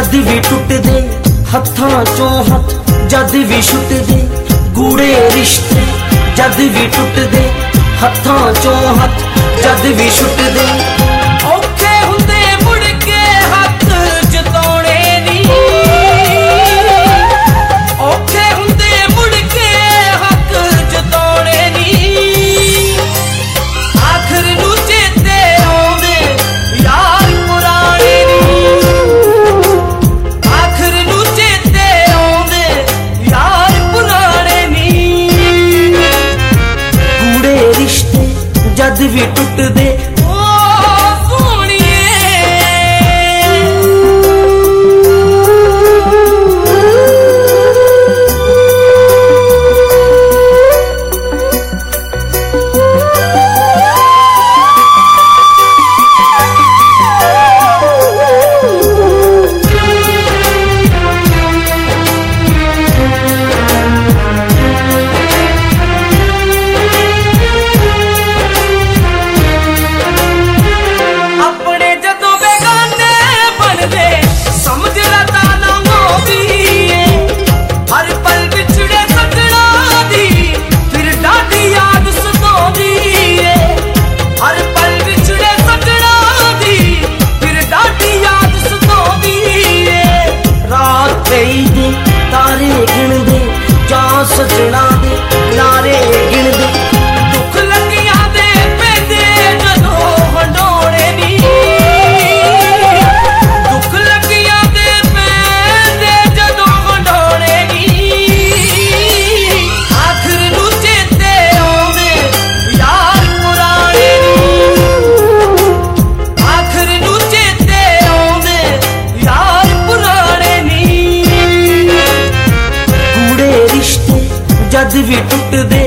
जद भी टुटदे हत्थां चों हथ, जद भी छुटदे गूढ़े रिश्ते, जद भी टुटदे हत्थां चों हथ, जद भी छुटदे औखे हुंदे मुड़ के हथ जताउणे नी, औखे हुंदे मुड़ के हथ जताउणे नी, आखिर नूं चेते आउंदे यार पुराणे नी, आखिर नूं चेते आउंदे यार पुराणे नी, गूढ़े रिश्ते जद भी टुटदे तारे गिणदे जा सजना दे नारे गिणदे, दुख लगियां दे पैंदे जदों हंडोणे नी, दुख लगियां दे पैंदे जदों हंडोणे नी, आखिर नूं चेते आउंदे यार पुराणे नी, आखिर नूं चेते आउंदे यार पुराणे नी, रिश्ते जद भी टुटदे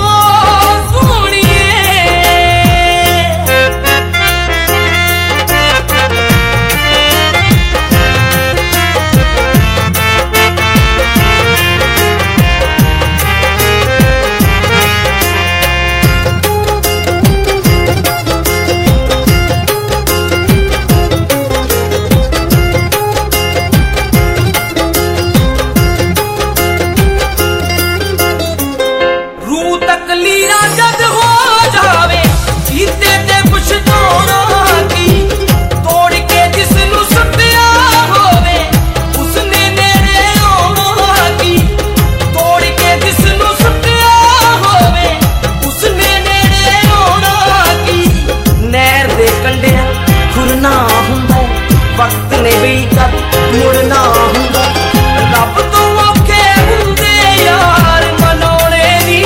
वक्त ने भी कद मुड़ना हुंदा, रब तो औखे हुंदे यार मनाउणे नी,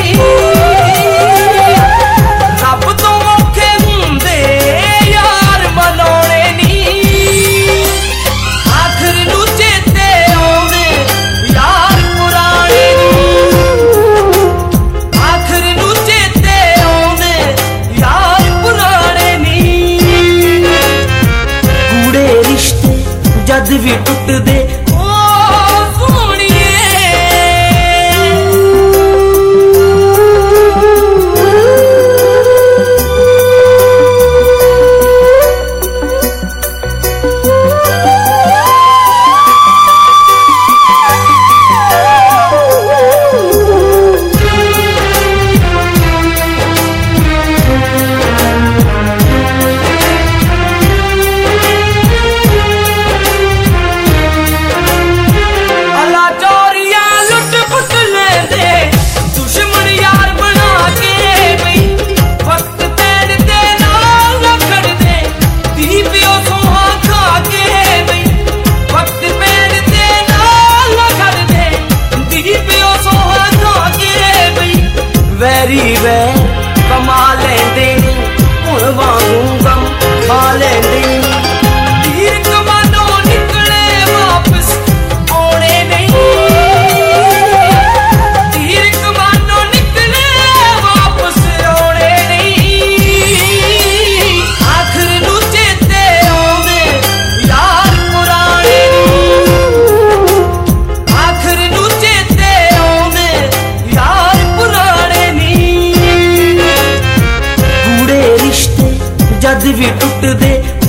रब तो औखे हुंदे यार मनाउणे नी, आखिर नूं चेते आउंदे यार पुराणे नी, आखिर नूं चेते आउंदे यार पुराणे नी, गूढ़े रिश्ते जद भी टुटदे वैरी वे कमा लेंदे नी, हुण वांगू गम खा लेंदे नी, तीर कमानों निकले वापस आउणे नहीं, तीर कमानों निकले वापस आउणे नहीं, आखिर नूं चेते आउंदे यार पुराणे नी, आखिर नूं चेते आउंदे यार पुराणे नी, जद भी टुटदे